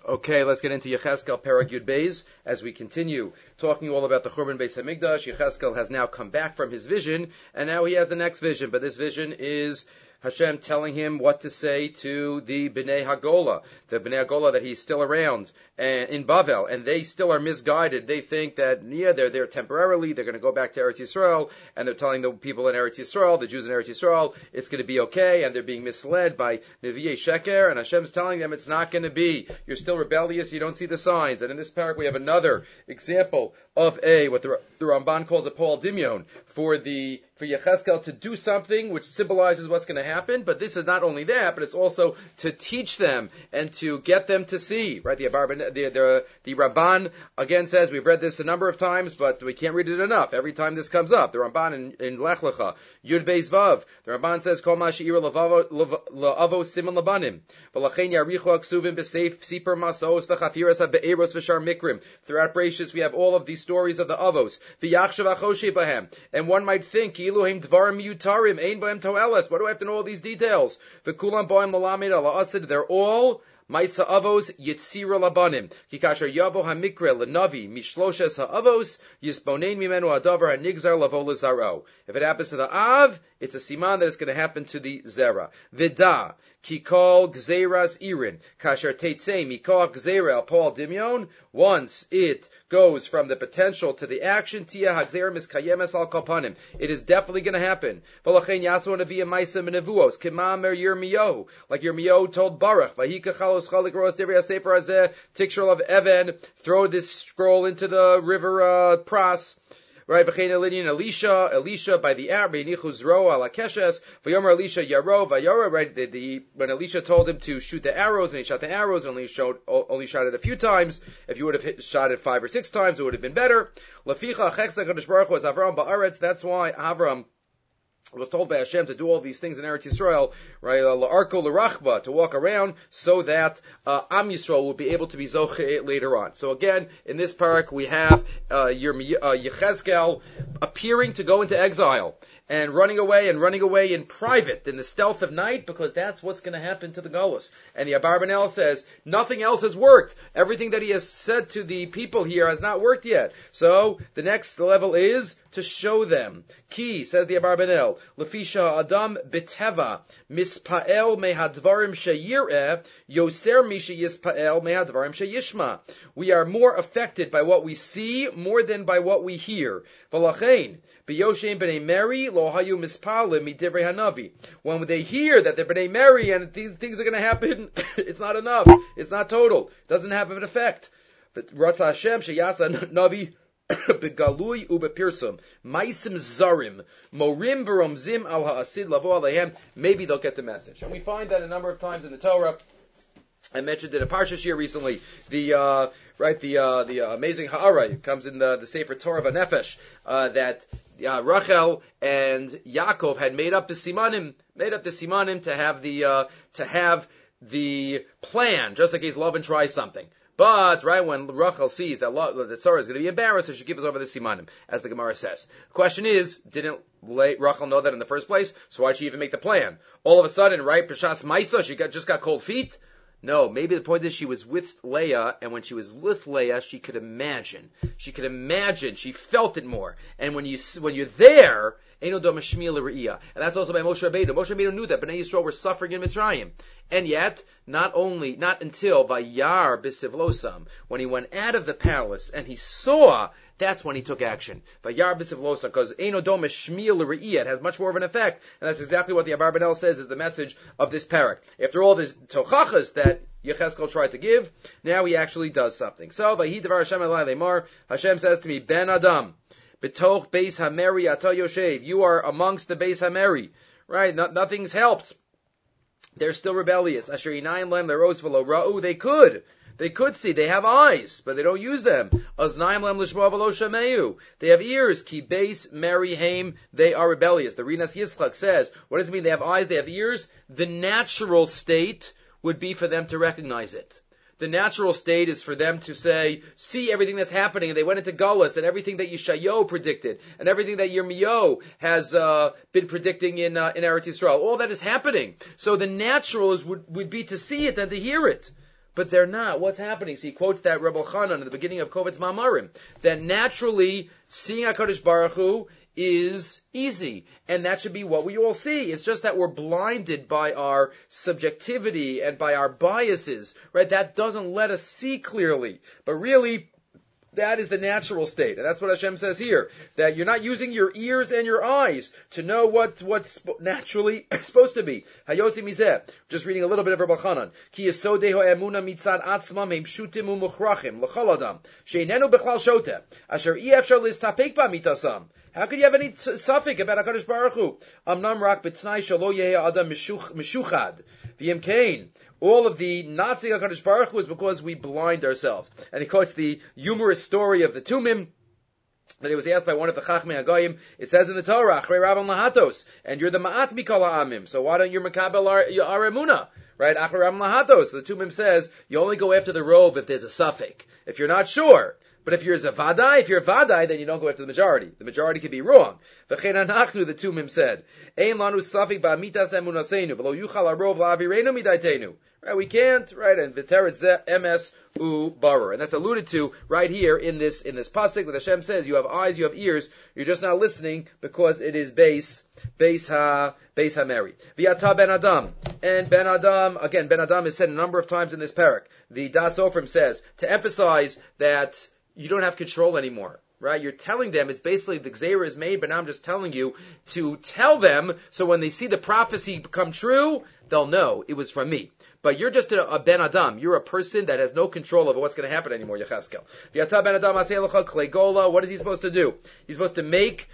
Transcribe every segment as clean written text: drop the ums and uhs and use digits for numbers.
Okay, let's get into Yecheskel Perek Yud Beis as we continue talking all about the Churban Beis Hamikdash. Yecheskel has now come back from his vision, and now he has the next vision. But this vision is Hashem telling him what to say to the Bnei Hagola, the Bnei Hagola that he's still around in Bavel, and they still are misguided. They think that, they're there temporarily, they're going to go back to Eretz Yisrael, and they're telling the people in Eretz Yisrael, the Jews in Eretz Yisrael, it's going to be okay, and they're being misled by Nevi'ei Sheker, and Hashem's telling them it's not going to be. You're still rebellious, you don't see the signs. And in this parak we have another example of what the Ramban calls a Paul Dimion, for Yecheskel to do something which symbolizes what's going to happen, but this is not only that, but it's also to teach them and to get them to see, right? The Ramban again says, we've read this a number of times, but we can't read it enough. Every time this comes up, the Ramban in Lech Lecha, Yud Beis Vav, the Ramban says, Kol ma she'ira la'avo siman labanim, v'lachein yarichu aksuvim b'seif sipur masos v'chafiras ha'be'eros v'shar mikrim. Throughout Bereishis we have all of these stories of the Avos, v'yachshav achoshe bahem, and one might think, Elohim dvarim miyutarim, ein bohem toeles. What do I have to know all these details? V'kulam bohem lalamed ala asid. They're all Maisa Avos Yitzira Labanim. Kikasher Yavo Hamikre Lenavi Mishloshes Ha'avos Yisbonein Mimenu Adavar Hanigzar Lavo Lezaro. If it happens to the Av, it's a siman that it's going to happen to the Zera. Vida Kikol Gzeras Irin Kasher Teitzei Mikol Gzera Paul Dimion. Once it goes from the potential to the action, Tia Hagzer Miskayemes Al Kalpanim. It is definitely going to happen. V'lachein Yasu Nevi'im Maisa Menevuos Kimamer Yirmiyahu, like Yirmiyahu told Baruch, Vahika Chalos Chalik Ros Devei HaSefer Hazeh Tikshur of Evan, throw this scroll into the river Pras. Right, Elisha by the air, Beinichus Ro ala Keshes, Vayomer Elisha Yaro, Vayora, right, when Elisha told him to shoot the arrows, and he shot the arrows, and only shot it a few times. If you would have shot it 5 or 6 times, it would have been better. Laficha Cheksa Kadosh Baruch Hu was Avram Ba'aretz, that's why Avram was told by Hashem to do all these things in Eretz Yisrael, right, la'arko l'rachba, to walk around, so that Am Yisrael will be able to be zoche later on. So again, in this parak, we have Yechezkel appearing to go into exile, and running away in private, in the stealth of night, because that's what's going to happen to the Golus. And the Abarbanel says, nothing else has worked. Everything that he has said to the people here has not worked yet. So, the next level is to show them. Ki, says the Abarbanel, Lefisha Adam Beteva, Mispa'el Mehadvarim Sheyir'eh, Yoser Misha Yispa'el Mehadvarim Sheyishma. We are more affected by what we see, more than by what we hear. V'lachein, B'yoshem B'nei Mary, Lo Hayu Mispalim Midivrei Hanavi. When they hear that they're B'nei Mary and these things are going to happen, it's not enough. It's not total. It doesn't have an effect. Ratza Hashem Sheyasa Navi Begalui Ubepirsum Maisim Zarim Morim V'Romzim Al Ha'asid Lavo Alehem. Maybe they'll get the message. And we find that a number of times in the Torah. I mentioned it in Parsha Shir recently. The amazing Ha'ara comes in the Sefer Torah V'Nefesh, that Rachel and Yaakov had made up the simanim to have the plan, just in case Lavan tries something. But, right, when Rachel sees that Sarah is going to be embarrassed, so she gives over the simanim, as the Gemara says. The question is, didn't Rachel know that in the first place? So why'd she even make the plan? All of a sudden, right, Prashas Maisa, she just got cold feet? No, maybe the point is she was with Leah, and when she was with Leah, she could imagine. She felt it more. And when you're there, Eino do mashmiel l're'iyah. And that's also by Moshe Rabbeinu. Moshe Rabbeinu knew that Bnei Yisrael were suffering in Mitzrayim. And yet, not until Vayar b'sivlosam, when he went out of the palace and he saw, that's when he took action. Vayar b'sivlosam, because Eino do mashmiel l're'iyah, it has much more of an effect. And that's exactly what the Abarbanel says is the message of this parak. After all this tochachas that Yechezkel tried to give, now he actually does something. So, Vahi devar Hashem elai lemar, Hashem says to me, Ben Adam, B'toch Beis HaMeri Ata Yoshev. You are amongst the Beis HaMeri. Right? Nothing's helped. They're still rebellious. Asher Yinayim Lem Leros V'lo Ra'u. They could see. They have eyes, but they don't use them. Aznayim Lem Lishma V'lo Shameu. They have ears. Ki Beis Meri Haim. They are rebellious. The Rinas Yitzchak says, what does it mean? They have eyes, they have ears? The natural state would be for them to recognize it. The natural state is for them to see everything that's happening, and they went into Gullus, and everything that Yeshayahu predicted, and everything that Yirmiyahu has been predicting in Eretz Yisrael. All that is happening. So the natural would be to see it than to hear it. but they're not. What's happening? So he quotes that Rebbe Chanan in the beginning of Kovetz Ma'amarim, that naturally seeing HaKadosh Baruch Hu is easy, and that should be what we all see. It's just that we're blinded by our subjectivity and by our biases, right? That doesn't let us see clearly, but really, that is the natural state. And that's what Hashem says here, that you're not using your ears and your eyes to know what's naturally supposed to be. Hayotzi mizeh. Just reading a little bit of Rabbi Chanan. Ki yesodei ha'emuna mitzad atzmam hem pshutim u'muchrachim l'chol adam she'inenu bechlal shoteh asher i'efshar listapek b'mitasam. How could you have any suffix about HaKadosh Baruch Hu? Amnam rak b'tnai shelo yehe adam mishuchad v'yim kain. All of the not seeing HaKadosh Baruch Hu is because we blind ourselves. And he quotes the humorous story of the Tumim, that he was asked by one of the Chachmei Hagayim. It says in the Torah, Achrei Rabban Lahatos, and you're the Ma'at Mikol Ha'amim, so why don't you Mekabel our Emunah? Right? Achrei Rabban Lahatos. The Tumim says, you only go after the rove if there's a suffix. If you're not sure. But if you're Vadai, then you don't go after the majority. The majority could be wrong. V'chein anachnu, the Tumim said, Ein lanu safik ba'amitas emunaseinu, v'lo yuchal harov la'avireinu midaitenu. Right, we can't, right, and v'teret zeh emes barer. And that's alluded to right here in this pasuk that Hashem says, you have eyes, you have ears, you're just not listening because it is beis ha-meri. V'yata ben Adam. And ben Adam, again, ben Adam is said a number of times in this parak. The Das Ofrim says, to emphasize that you don't have control anymore. Right? You're telling them, it's basically the Gzeira is made, but now I'm just telling you to tell them, so when they see the prophecy come true, they'll know it was from me. But you're just a Ben Adam. You're a person that has no control over what's going to happen anymore, Yecheskel. V'yata ben Adam aseh lecha klei gola. What is he supposed to do? He's supposed to make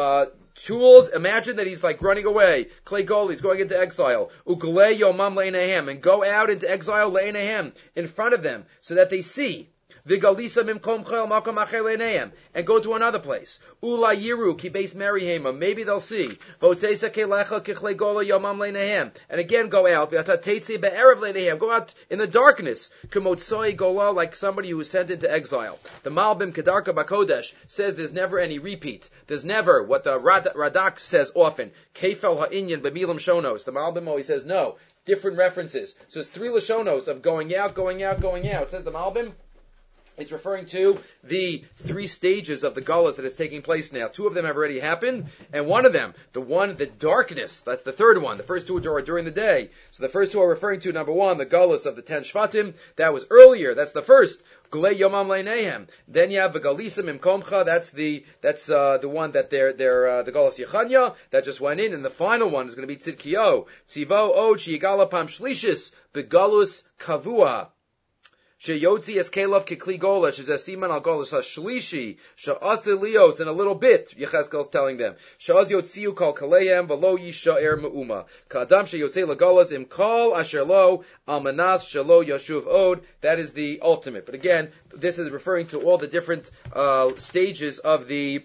tools. Imagine that he's like running away. Klei gola, he's going into exile. Uklei yomam le'enehem. And go out into exile le'enehem, in front of them, so that they see. V'galisa mimkom chel makom acher le'neihem, and go to another place. Ula yiru ki beis merihema, maybe they'll see. V'otzeisa kelecha kichlei gola yomam le'neihem, and again go out. V'ata teitzi be'erev le'neihem, go out in the darkness. K'motzoi gola, like somebody who was sent into exile. The Malbim Kedarka Bakodesh says there's never any repeat. There's never what the Radak says often. Kefel ha'inyan b'milam shonos. The Malbim always says no. Different references. So it's 3 lashonos of going out, going out, going out. It says the Malbim. It's referring to the 3 stages of the Gullus that is taking place now. 2 of them have already happened, and one of them, the darkness, that's the third one. The first 2 are during the day. So the first 2 are referring to, number 1, the Gullus of the 10 Shvatim. That was earlier. That's the first. Gulei Yomam Leinehem. Then you have the Galisa Mimkomcha. That's the one that they're the Gullus Yechanya that just went in, and the final one is going to be Tzidkio. Tzivo Od Sheyigala Pam Shlishis Begalus Kavua. Sheyotzi Eskelov Kikli Gola, Shezasiman Al Gola, Shlishi, Sha'ase Leos, in a little bit, Yecheskel's telling them. Sha'az Yotziu Kal Kalehem, Velo Yisha'er Me'uma. Ka'adam Sheyotze Lagolas, Im Kal Asher Lo, Al Manas, Shalo Yashuv Od. That is the ultimate. But again, this is referring to all the different stages of the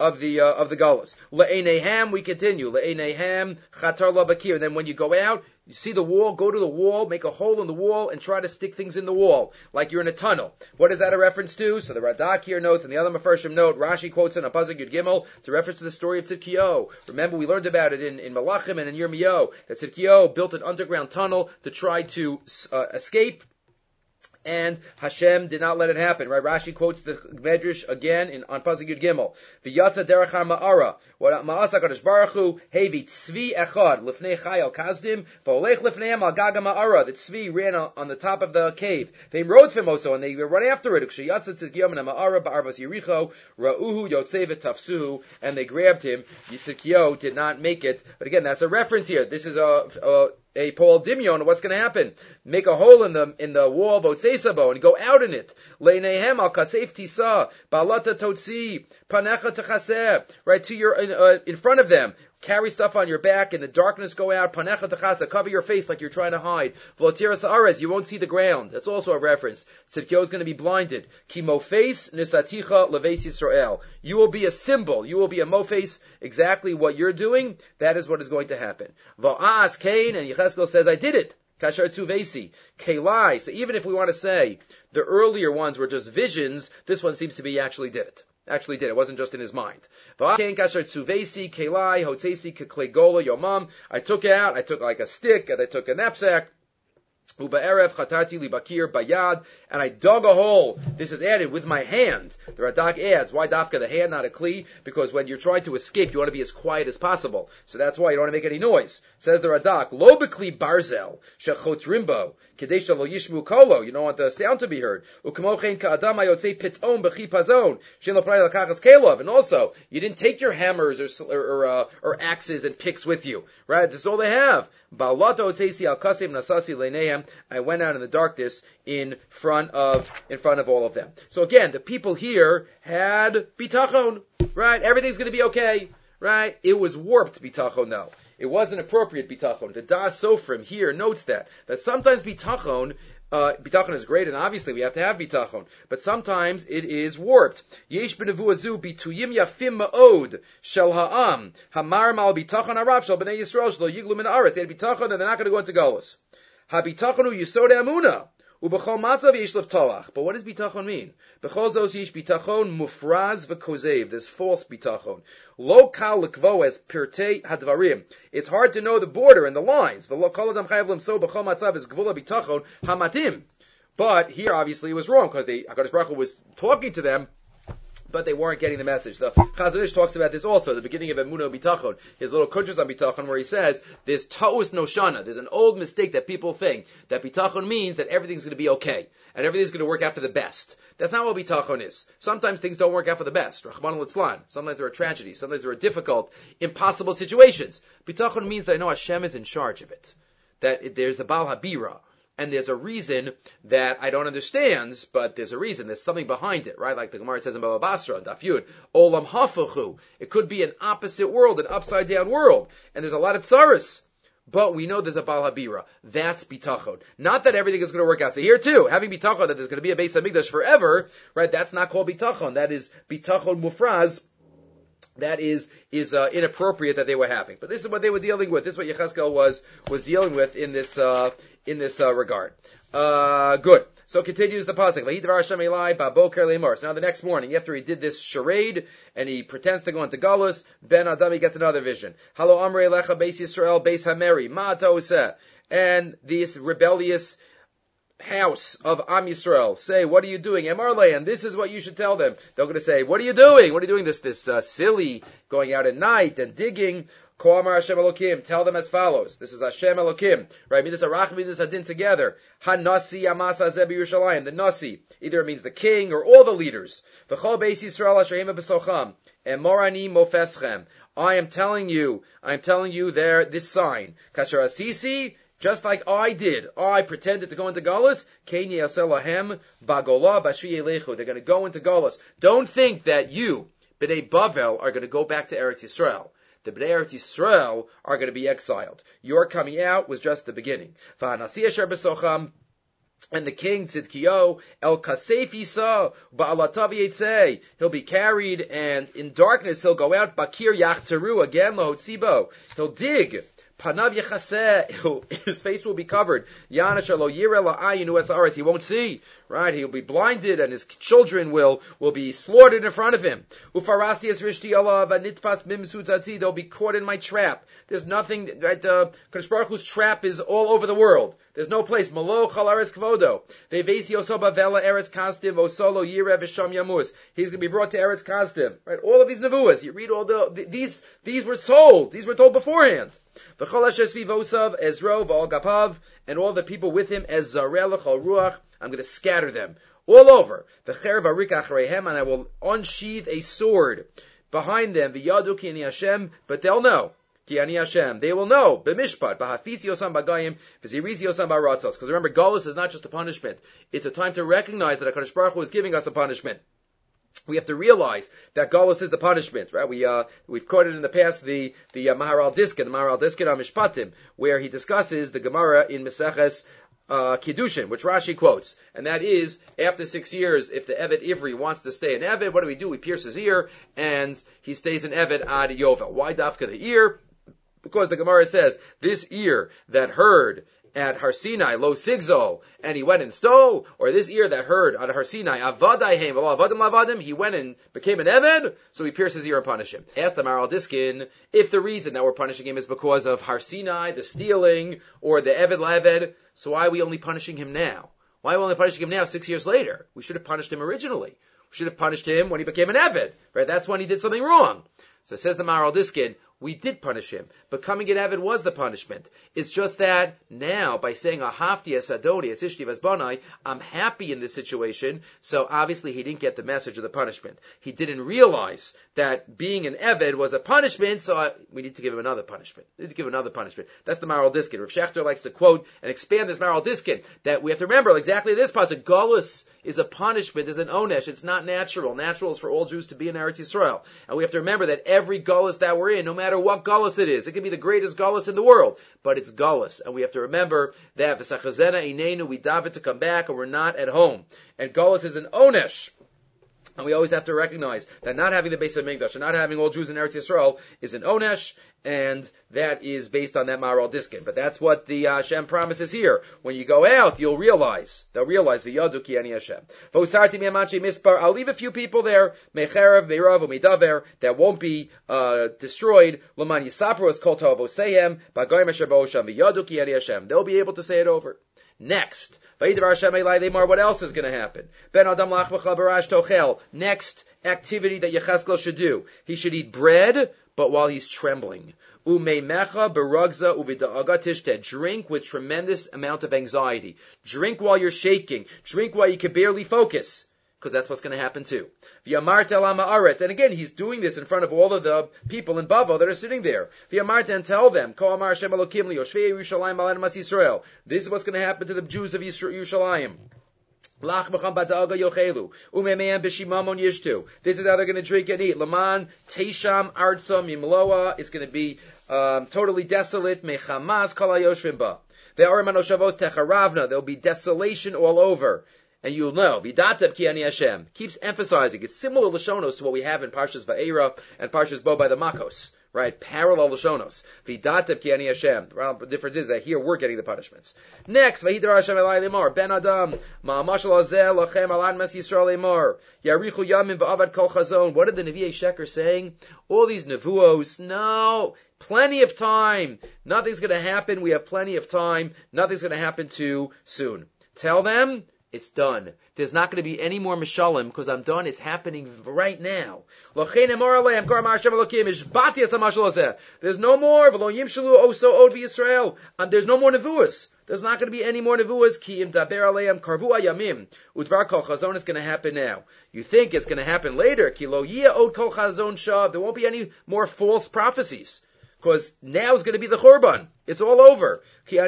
Galus. Le'eneham, we continue. Le'eneham, Chatar Labakir. And then when you go out, you see the wall, go to the wall, make a hole in the wall, and try to stick things in the wall, like you're in a tunnel. What is that a reference to? So the Radak here notes, and the other Mefarshim note, Rashi quotes in a Pasuk Yud Gimel, it's a reference to the story of Tzidkio. Remember, we learned about it in Malachim and in Yirmiyahu, that Tzidkio built an underground tunnel to try to escape, and Hashem did not let it happen. Right? Rashi quotes the Medrash again on Pasuk Yud Gimel. V'yatza derech ha'ma'ara. What ma'asa Kadosh Baruch Hu hevi tzvi echad lifnei chayil kazdim v'olech lifneihem al gaga ma'ara. The tzvi ran on the top of the cave. They rode fimoso and they run after it. Ukshiyatza tzidkiyom and ma'ara ba'arvas Yericho ra'uhu yotzei v'tafsuhu, and they grabbed him. Yitzchakio did not make it. But again, that's a reference here. This is a Paul Dimion, what's going to happen? Make a hole in the wall of Otseisabo and go out in it. Leinehem al kasef tisa, balata totzi, panecha techaseh, right to your in front of them. Carry stuff on your back, in the darkness go out, panecha techaseh, cover your face like you're trying to hide. V'lotiras ares, you won't see the ground. That's also a reference. Tzidkio is going to be blinded. Ki mofes nisaticha leves Yisrael. You will be a symbol, you will be a mofes, exactly what you're doing, that is what is going to happen. Va'as Cain, and Yecheskel says, I did it. Kashar Tzuvesi, Kelai. So even if we want to say the earlier ones were just visions, this one seems to be actually did it. It wasn't just in his mind. I took like a stick, and I took a knapsack, Uba'erev chatarti li bakir bayad, and I dug a hole. This is added with my hand. The Radak adds, why dafka the hand, not a kli? Because when you're trying to escape, you want to be as quiet as possible. So that's why you don't want to make any noise. Says the Radak, lo bekli barzel, shechot rimbo, kadesha lo yishmu kolo. You don't want the sound to be heard. Ukamochen ka'adam ayotzei pitom b'chi pazon, shen lo pray lakachas kelov. And also, you didn't take your hammers or axes and picks with you. Right? This is all they have. I went out in the darkness in front of all of them. So again, the people here had bitachon, right? Everything's going to be okay, right? It was warped bitachon though. It wasn't appropriate bitachon. The Das Sofrim here notes that sometimes bitachon is great, and obviously we have to have bitachon, but sometimes it is warped. Yesh b'nevuazu bituyim yafim ma'od shel ha'am hamar mal bitachon harav shel b'nei Yisrael shelo yiglu min haaretz. They had bitachon, and they're not going to go into galus. Ha-bitachon hu yisod ha'amuna. Ubechol matzav yesh levtoach. But what does bitachon mean? Bechol zos yesh bitachon mufraz v'kozev. There's false bitachon. Lo kal lekvo as pirtei hadvarim. It's hard to know the border and the lines. V'lo kol adam chayav lemso bechol matzav is gvula bitachon hamatim. But here obviously it was wrong because HaKadosh Baruch Hu was talking to them, but they weren't getting the message. The Chazon Ish talks about this also, the beginning of Emunah Bitachon, his little kuntras on Bitachon, where he says, there's Ta'us Noshana, there's an old mistake that people think, that Bitachon means that everything's going to be okay, and everything's going to work out for the best. That's not what Bitachon is. Sometimes things don't work out for the best. Rahman al-Itzlan. Sometimes there are tragedies, sometimes there are difficult, impossible situations. Bitachon means that I know Hashem is in charge of it. That there's a Baal Habira. And there's a reason that I don't understand, but there's a reason. There's something behind it, right? Like the Gemara says in Baba Basra, Daf Yud, Olam Hafachu. It could be an opposite world, an upside down world. And there's a lot of tsaris. But we know there's a Baal Habira. That's bitachon. Not that everything is going to work out. So here too, having bitachon that there's going to be a Beis HaMikdash forever, right? That's not called bitachon. That is bitachon mufraz. That is inappropriate that they were having. But this is what they were dealing with. This is what Yechezkel was dealing with in this regard. Good. So continues the pasuk. So now the next morning, after he did this charade and he pretends to go into Galus, Ben Adami gets another vision. Halo Amrei Lecha Beis Yisrael Beis Hameri Ma Ta'oseh. And this rebellious house of Am Yisrael say, what are you doing? Emarle, and this is what you should tell them. They're going to say, what are you doing? What are you doing? This silly going out at night and digging. Ko Amar Hashem Elokim. Tell them as follows. This is Hashem Elokim. Right? Midas Arach, Midas Adin together. Ha-Nasi Amasa Zebi Yerushalayim. The Nasi. Either it means the king or all the leaders. V'chol Beis Yisrael Hashem B'socham. Emorani Mofeschem. I am telling you there, this sign. Kasher Asisi. Just like I did. I pretended to go into Galus. They're going to go into Galus. Don't think that you, B'nai Bavel, are going to go back to Eretz Yisrael. The B'nai Eretz Yisrael are going to be exiled. Your coming out was just the beginning. And the king, Tzidkiyo, El Kasef Yisa, Ba'alatav Yetzei. He'll be carried, and in darkness he'll go out. Bakir Yachteru, again, Lahotzibo. He'll dig. Panav Yechaseh, his face will be covered. Yanash lo yireh la'ayinu es haaretz. He won't see, right? He'll be blinded, and his children will be slaughtered in front of him. Ufarasi es rishti alav anitpas mimsutati. They'll be caught in my trap. There's nothing, right? Kadosh Baruch Hu's trap is all over the world. There's no place. Malo chal aretz kvodo. Vevesi oso bavela eretz kastim osolo yireh v'sham yamus. He's going to be brought to eretz kastim, right? All of these nevuas. You read all these were told. These were told beforehand. V'chol Ezro v'al gapav, and all the people with him, as zareh l'chol ruach, I'm going to scatter them all over. V'cher v'arik achreihem, and I will unsheath a sword behind them. V'yadu ki ani Hashem, but they'll know. Ki ani Hashem, they will know. B'mishpat, b'hafitz yosam b'gayim, v'ziriz yosam b'aratzos. Because remember, Galus is not just a punishment. It's a time to recognize that HaKadosh Baruch Hu is giving us a punishment. We have to realize that Galus is the punishment, right? We've quoted in the past the Maharal Diskin on Mishpatim, where he discusses the Gemara in Meseches Kiddushin, which Rashi quotes, and that is, after 6 years, if the Eved Ivri wants to stay in Eved, what do? We pierce his ear, and he stays in Eved ad Yovel. Why dafka the ear? Because the Gemara says, this ear that heard at Har Sinai, Lo Sigzol, and he went and stole, or this ear that heard on Har Sinai, Avadaihem, Avadim Lavadim, he went and became an Eved, so we pierce his ear and punish him. Ask the Maral Diskin if the reason that we're punishing him is because of Har Sinai, the stealing, or the Eved Laved, so why are we only punishing him now? Why are we only punishing him now 6 years later? We should have punished him originally. We should have punished him when he became an Eved, right? That's when he did something wrong. So it says the Maral Diskin, we did punish him. Becoming an Eved was the punishment. It's just that now, by saying, Ahavti es Adoni es Ishti v'Zbanai, I'm happy in this situation, so obviously he didn't get the message of the punishment. He didn't realize that being an Eved was a punishment, so we need to give him another punishment. We need to give him another punishment. That's the Maral Diskin. Rav Shechter likes to quote and expand this Maral Diskin, that we have to remember exactly this pasuk. Galus is a punishment, is an onesh. It's not natural. Natural is for all Jews to be in Eretz Yisrael. And we have to remember that every galus that we're in, no matter what galus it is, it can be the greatest galus in the world, but it's galus. And we have to remember that v'sachazena inenu, we daven to come back, and we're not at home. And galus is an onesh. And we always have to recognize that not having the Beis HaMikdash and not having all Jews in Eretz Yisrael is an onesh, and that is based on that Maral Diskin. But that's what the Hashem promises here. When you go out, they'll realize, v'yadu ki ani Hashem. V'usarti mi'amanche mispar, I'll leave a few people there, mecherev, meirav, u'midaver, that won't be destroyed. L'man yisapru es kol ta'avosehem, b'goyim asher ba'osham, v'yadu ki ani Hashem. They'll be able to say it over. Next. What else is going to happen? Next activity that Yecheskel should do. He should eat bread, but while he's trembling. Drink with tremendous amount of anxiety. Drink while you're shaking. Drink while you can barely focus. Because that's what's going to happen too. And again, he's doing this in front of all of the people in Bavel that are sitting there. And tell them, this is what's going to happen to the Jews of Yerushalayim. This is how they're going to drink and eat. Laman, Teisham, Artsam, Yimloa. It's going to be totally desolate. Mechamas, Kala Yoshvim Ba. There'll be desolation all over. And you'll know, Vidatev ki ani Hashem. Keeps emphasizing. It's similar Lashonos to what we have in Parshas Va'era and Parshas Bo by the Makos. Right? Parallel Lashonos. Vidatev ki ani Hashem. The difference is that here we're getting the punishments. Next, Vahidar Hashem elai lemar. Ben Adam. Ma'amashal hazeh lachem alan mes Yisrael lemar. Yarichu yamin va'avad kol chazon. What are the Nevi'ei Sheker saying? All these Nevuos. No. Plenty of time. Nothing's going to happen. We have plenty of time. Nothing's going to happen too soon. Tell them, it's done. There's not going to be any more mishalim because I'm done. It's happening right now. There's no more. There's no more nevuas. There's not going to be any more nevuas. It's going to happen now. You think it's going to happen later. There won't be any more false prophecies. Because now is going to be the Churban. It's all over.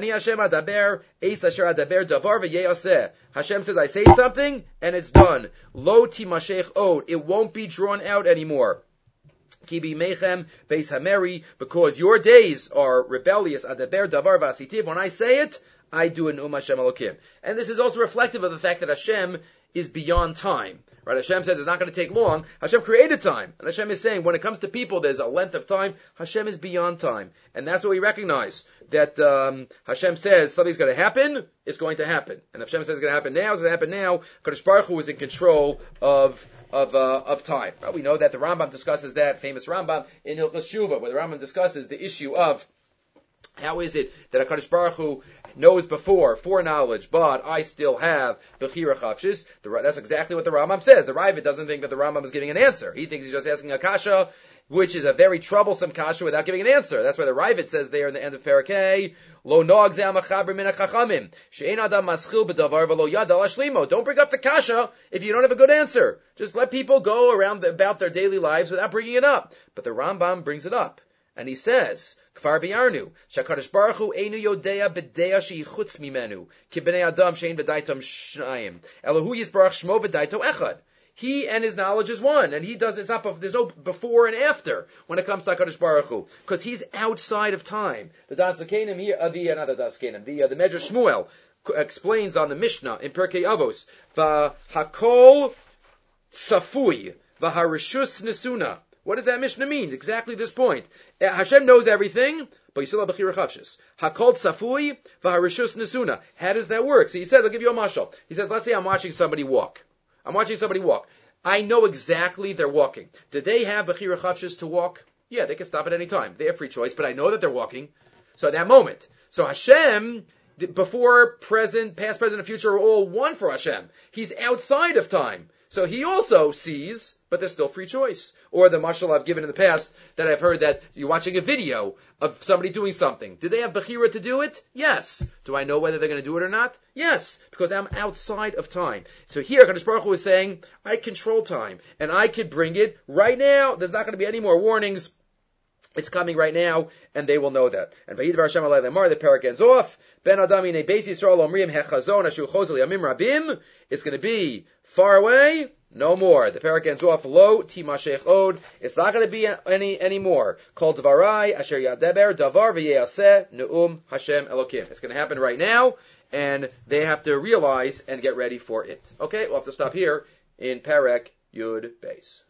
Hashem says, I say something, and it's done. Lo timashech od. It won't be drawn out anymore. Kibi mechem beis hameri, because your days are rebellious. Adaber davar v'asitiv. When I say it, I do an Hashem Elokim. And this is also reflective of the fact that Hashem is beyond time. Right? Hashem says it's not going to take long. Hashem created time. And Hashem is saying when it comes to people, there's a length of time. Hashem is beyond time. And that's what we recognize. That Hashem says something's going to happen, it's going to happen. And if Hashem says it's going to happen now, it's going to happen now. Kadosh Baruch Hu is in control of time. Well, we know that the Rambam discusses that, famous Rambam, in Hilchos Shuvah, where the Rambam discusses the issue of how is it that HaKadosh Baruch Hu knows before, foreknowledge, but I still have Bechira Chavshis? That's exactly what the Rambam says. The Ravid doesn't think that the Rambam is giving an answer. He thinks he's just asking a kasha, which is a very troublesome kasha without giving an answer. That's why the Ravid says there in the end of Parakeh, Lo noag ze ha'machaber min ha'chachamim, she'ein adam maschil b'davar v'lo yad al hashlimo. Don't bring up the kasha if you don't have a good answer. Just let people go around about their daily lives without bringing it up. But the Rambam brings it up. And he says, Kfar b'yarnu, Shakadosh Baruch Hu einu yodea b'deya shehi chutz mimenu, ki b'nei adam she'ein b'daitom shnayim, Elohu yisbarach shmo b'daito echad. He and his knowledge is one, and he does, it's not, there's no before and after when it comes to HaKadosh Baruch Hu, because he's outside of time. The Dasakenim here, the Medrash Shmuel explains on the Mishnah in Pirkei Avos, V'hakol tzafui, v'harishus nesuna. What does that Mishnah mean? Exactly this point. Hashem knows everything, B'yisila b'chira chavshis. Hakol tzafui v'harishus nesuna. How does that work? So he says, I'll give you a mashal. He says, let's say I'm watching somebody walk. I know exactly they're walking. Did they have b'chira chavshis to walk? Yeah, they can stop at any time. They have free choice, but I know that they're walking. So at that moment. So Hashem, before, present, past, present, and future are all one for Hashem. He's outside of time. So he also sees, but there's still free choice. Or the mashal I've given in the past that I've heard that you're watching a video of somebody doing something. Did they have bechira to do it? Yes. Do I know whether they're going to do it or not? Yes. Because I'm outside of time. So here, HaKadosh Baruch Hu is saying, I control time. And I could bring it right now. There's not going to be any more warnings. It's coming right now, and they will know that. And Vayidvar Hashem alei lemar, the parak ends off. Ben Adam inei Beis Yisrael omrim hechazon ashu chozel yamim rabim. It's going to be far away, no more. The parak ends off lo timashech od. It's not going to be any more. Kol dvarai asher yadeber davar v'yeyaseh neum Hashem Elokim. It's going to happen right now, and they have to realize and get ready for it. Okay, we'll have to stop here in parak Yud Beis.